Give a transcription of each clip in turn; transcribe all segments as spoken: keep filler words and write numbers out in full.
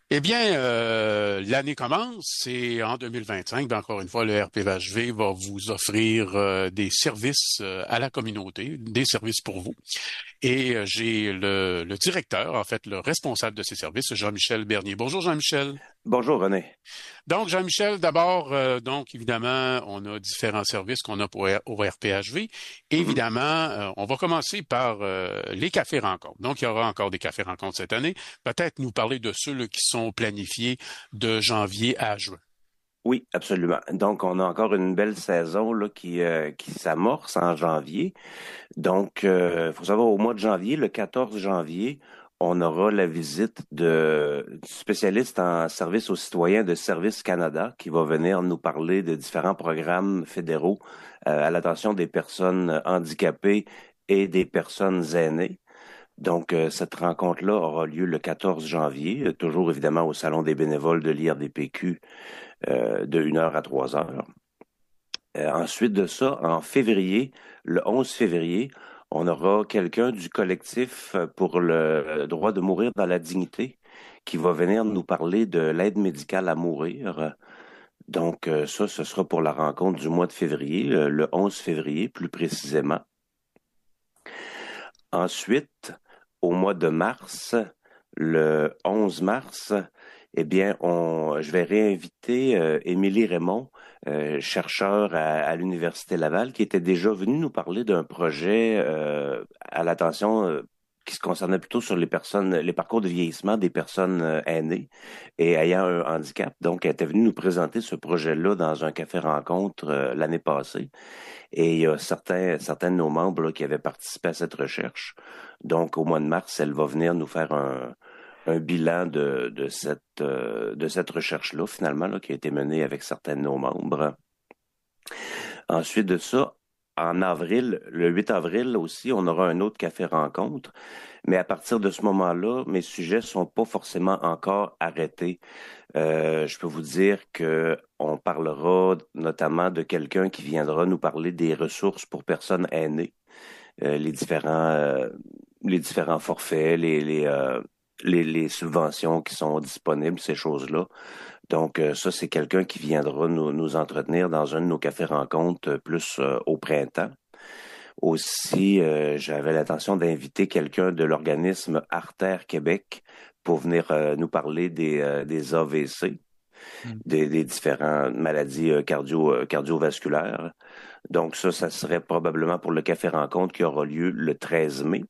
Eh bien, euh, l'année commence et en deux mille vingt-cinq, ben, encore une fois, le R P V H V va vous offrir euh, des services euh, à la communauté, des services pour vous. Et euh, j'ai le, le directeur, en fait, le responsable de ces services, Jean-Michel Bernier. Bonjour Jean-Michel. Bonjour René. Donc, Jean-Michel, d'abord, euh, donc évidemment, on a différents services qu'on a pour au R P H V. Mhm. Évidemment, euh, on va commencer par euh, les cafés rencontres. Donc, il y aura encore des cafés rencontres cette année. Peut-être nous parler de ceux là, qui sont planifiés de janvier à juin. Oui, absolument. Donc, on a encore une belle saison là, qui, euh, qui s'amorce en janvier. Donc, il faut savoir, au mois de janvier, le quatorze janvier, on aura la visite de du spécialiste en service aux citoyens de Service Canada qui va venir nous parler de différents programmes fédéraux euh, à l'attention des personnes handicapées et des personnes aînées. Donc, euh, cette rencontre-là aura lieu le quatorze janvier, euh, toujours évidemment au Salon des bénévoles de l'I R D P Q euh, de une heure à trois heures. Euh, ensuite de ça, en février, le onze février, on aura quelqu'un du collectif pour le droit de mourir dans la dignité qui va venir nous parler de l'aide médicale à mourir. Donc, euh, ça, ce sera pour la rencontre du mois de février, euh, le onze février plus précisément. Ensuite, au mois de mars, le onze mars, eh bien, on, je vais réinviter euh, Émilie Raymond, euh, chercheur à, à l'Université Laval, qui était déjà venue nous parler d'un projet euh, à l'attention euh, qui se concernait plutôt sur les personnes, les parcours de vieillissement des personnes euh, aînées et ayant un handicap. Donc, elle était venue nous présenter ce projet-là dans un café rencontre euh, l'année passée. Et il y a certains, certains de nos membres là, qui avaient participé à cette recherche. Donc, au mois de mars, elle va venir nous faire un, un bilan de, de cette, euh, de cette recherche-là, finalement, là, qui a été menée avec certains de nos membres. Ensuite de ça, en avril, le huit avril aussi, on aura un autre café rencontre. Mais à partir de ce moment-là, mes sujets sont pas forcément encore arrêtés. Euh, je peux vous dire que on parlera notamment de quelqu'un qui viendra nous parler des ressources pour personnes aînées, euh, les différents, euh, les différents forfaits, les, les, euh, les, les subventions qui sont disponibles, ces choses-là. Donc, euh, ça, c'est quelqu'un qui viendra nous, nous entretenir dans un de nos cafés rencontres euh, plus euh, au printemps. Aussi, euh, j'avais l'intention d'inviter quelqu'un de l'organisme Artère Québec pour venir euh, nous parler des, euh, des A V C, Hmm. des, des différentes maladies euh, cardio, euh, cardiovasculaires. Donc ça, ça serait probablement pour le café rencontre qui aura lieu le treize mai.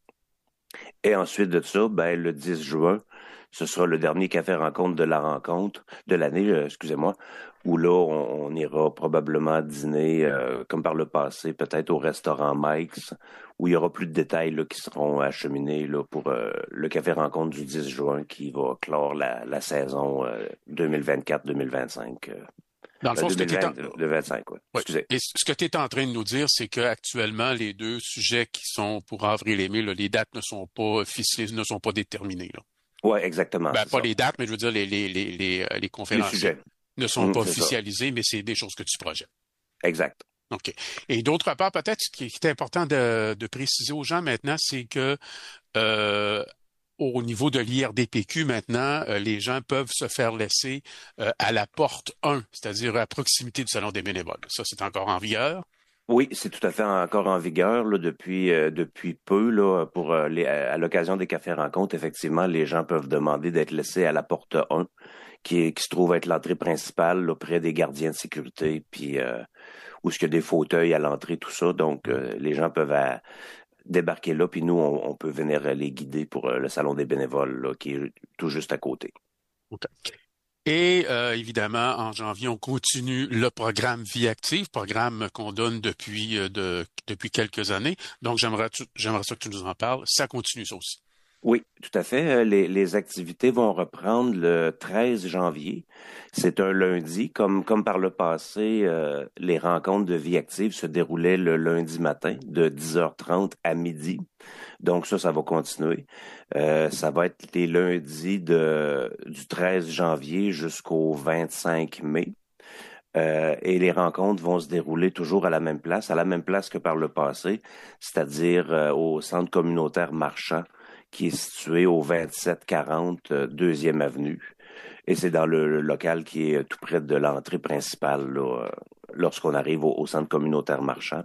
Et ensuite de ça, ben, le dix juin, ce sera le dernier café rencontre de la rencontre, de l'année, euh, excusez-moi, où là, on, on ira probablement dîner, euh, comme par le passé, peut-être au restaurant Mike's, où il y aura plus de détails là, qui seront acheminés là, pour euh, le café rencontre du dix juin qui va clore la, la saison euh, deux mille vingt-quatre deux mille vingt-cinq. Euh, Dans le euh, fond, ce que tu es en... deux mille vingt, deux mille vingt-cinq, ouais. ouais. Excusez. Et ce que tu es en train de nous dire, c'est qu'actuellement, les deux sujets qui sont pour avril et mai, là, les dates ne sont pas officielles, ne sont pas déterminées. Là. Ouais, exactement, Ben, c'est pas ça. les dates, mais je veux dire, les, les, les, les, euh, les Les conférenciers sujets. ne sont Hum, pas c'est ça. officialisés, mais c'est des choses que tu projettes. Exact. OK. Et d'autre part, peut-être ce qui est important de, de préciser aux gens maintenant, c'est que euh, au niveau de l'I R D P Q maintenant, euh, les gens peuvent se faire laisser euh, à la porte un, c'est-à-dire à proximité du Salon des bénévoles. Ça, c'est encore en vigueur. Oui, c'est tout à fait encore en vigueur là, depuis euh, depuis peu là pour euh, les, à, à l'occasion des cafés rencontres. Effectivement, les gens peuvent demander d'être laissés à la porte un, qui est, qui se trouve être l'entrée principale là, près des gardiens de sécurité, puis euh, où il y a des fauteuils à l'entrée, tout ça. Donc, euh, les gens peuvent à- débarquer là, puis nous, on, on peut venir les guider pour euh, le salon des bénévoles là, qui est tout juste à côté. OK. Et euh, évidemment, en janvier, on continue le programme Vie active, programme qu'on donne depuis euh, de, depuis quelques années. Donc, j'aimerais tu- j'aimerais ça que tu nous en parles. Ça continue ça aussi. Oui, tout à fait. Euh, Les, les activités vont reprendre le treize janvier. C'est un lundi. Comme, comme par le passé, euh, les rencontres de vie active se déroulaient le lundi matin de dix heures trente à midi. Donc ça, ça va continuer. Euh, ça va être les lundis de, du treize janvier jusqu'au vingt-cinq mai. Euh, et les rencontres vont se dérouler toujours à la même place, à la même place que par le passé, c'est-à-dire euh, au centre communautaire marchand qui est situé au vingt-sept quarante euh, deuxième Avenue. et c'est dans le, le local qui est tout près de l'entrée principale, là, lorsqu'on arrive au, au centre communautaire marchand.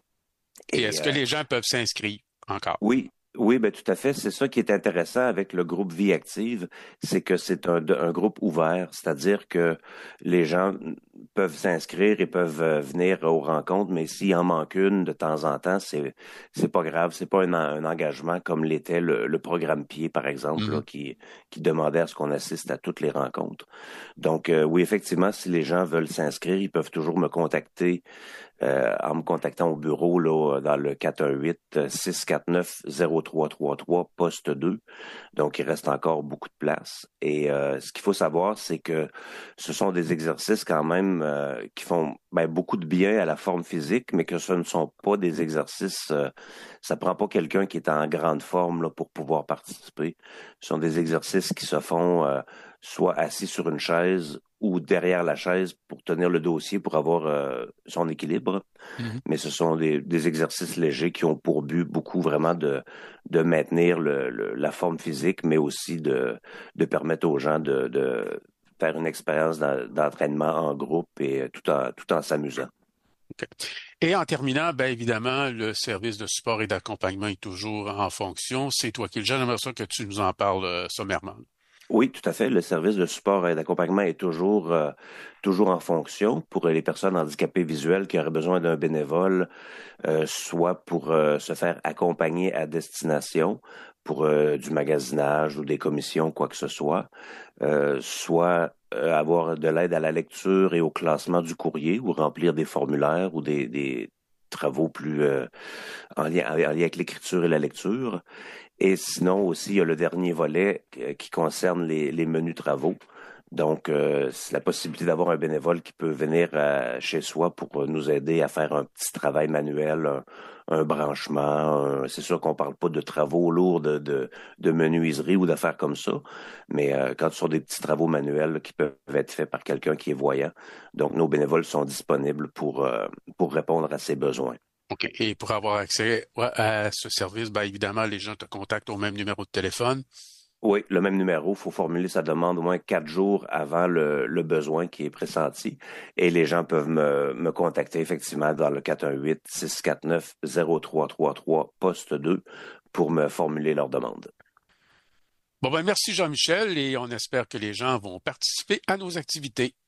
Et Et est-ce que euh, les gens peuvent s'inscrire encore? oui, oui, ben tout à fait. C'est ça qui est intéressant avec le groupe Vie Active, c'est que c'est un, un groupe ouvert, c'est-à-dire que les gens peuvent s'inscrire et peuvent euh, venir aux rencontres, mais s'il en manque une de temps en temps, c'est c'est pas grave, c'est pas un, un engagement comme l'était le, le programme Pied, par exemple, là, Mhm. qui qui demandait à ce qu'on assiste à toutes les rencontres. Donc euh, oui, effectivement, si les gens veulent s'inscrire, ils peuvent toujours me contacter euh, en me contactant au bureau là, dans le quatre un huit, six quatre neuf, zéro trois trois trois, poste deux. Donc, il reste encore beaucoup de place. Et euh, ce qu'il faut savoir, c'est que ce sont des exercices quand même euh, qui font ben, beaucoup de bien à la forme physique, mais que ce ne sont pas des exercices, euh, ça prend pas quelqu'un qui est en grande forme là, pour pouvoir participer. Ce sont des exercices qui se font euh, soit assis sur une chaise ou derrière la chaise pour tenir le dossier pour avoir euh, son équilibre. Mhm. Mais ce sont des, des exercices légers qui ont pour but beaucoup vraiment de, de maintenir le, le, la forme physique, mais aussi de, de permettre aux gens de, de faire une expérience d'entraînement en groupe et tout en, tout en s'amusant. OK. Et en terminant, ben évidemment, le service de support et d'accompagnement est toujours en fonction. C'est toi qui le gères. J'aimerais ça que tu nous en parles euh, sommairement. Oui, tout à fait. Le service de support et d'accompagnement est toujours, euh, toujours en fonction pour les personnes handicapées visuelles qui auraient besoin d'un bénévole, euh, soit pour euh, se faire accompagner à destination pour euh, du magasinage ou des commissions, quoi que ce soit, euh, soit euh, avoir de l'aide à la lecture et au classement du courrier ou remplir des formulaires ou des, des travaux plus euh, en lien, en lien avec l'écriture et la lecture. Et sinon aussi, il y a le dernier volet euh, qui concerne les, les menus travaux. Donc, euh, c'est la possibilité d'avoir un bénévole qui peut venir euh, chez soi pour nous aider à faire un petit travail manuel, un, un branchement. un- C'est sûr qu'on parle pas de travaux lourds de, de, de menuiserie ou d'affaires comme ça, mais euh, quand ce sont des petits travaux manuels là, qui peuvent être faits par quelqu'un qui est voyant, donc nos bénévoles sont disponibles pour, euh, pour répondre à ses besoins. OK. Et pour avoir accès ouais, à ce service, ben évidemment, les gens te contactent au même numéro de téléphone. Oui, le même numéro. Il faut formuler sa demande au moins quatre jours avant le, le besoin qui est pressenti. Et les gens peuvent me, me contacter effectivement dans le quatre un huit, six quatre neuf, zéro trois trois trois, poste deux, pour me formuler leur demande. Bon, ben merci Jean-Michel et on espère que les gens vont participer à nos activités.